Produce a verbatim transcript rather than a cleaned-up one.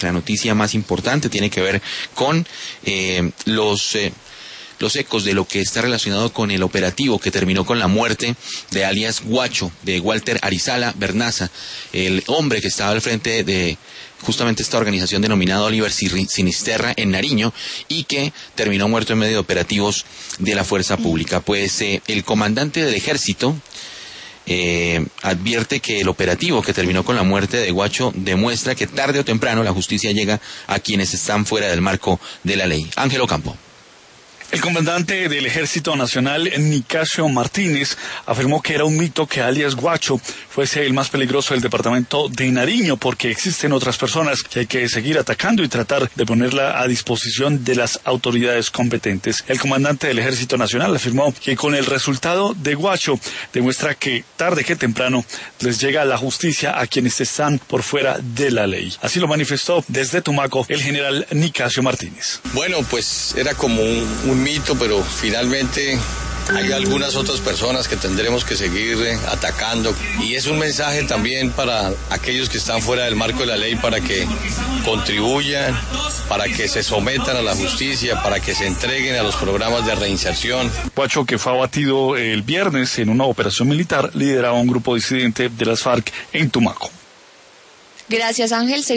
La noticia más importante tiene que ver con eh, los... Eh, los ecos de lo que está relacionado con el operativo que terminó con la muerte de alias Guacho, de Walter Arizala Bernaza, el hombre que estaba al frente de justamente esta organización denominada Oliver Sinisterra en Nariño y que terminó muerto en medio de operativos de la fuerza pública. Pues eh, el comandante del ejército eh, advierte que el operativo que terminó con la muerte de Guacho demuestra que tarde o temprano la justicia llega a quienes están fuera del marco de la ley. Ángel Ocampo. El comandante del Ejército Nacional, Nicasio Martínez, afirmó que era un mito que alias Guacho fuese el más peligroso del departamento de Nariño, porque existen otras personas que hay que seguir atacando y tratar de ponerla a disposición de las autoridades competentes. El comandante del Ejército Nacional afirmó que con el resultado de Guacho demuestra que tarde que temprano les llega la justicia a quienes están por fuera de la ley. Así lo manifestó desde Tumaco el general Nicasio Martínez. Bueno, pues era como un, un mito, pero finalmente hay algunas otras personas que tendremos que seguir eh, atacando, y es un mensaje también para aquellos que están fuera del marco de la ley, para que contribuyan, para que se sometan a la justicia, para que se entreguen a los programas de reinserción. Guacho, que fue abatido el viernes en una operación militar, lideraba un grupo disidente de las FARC en Tumaco. Gracias, Ángel.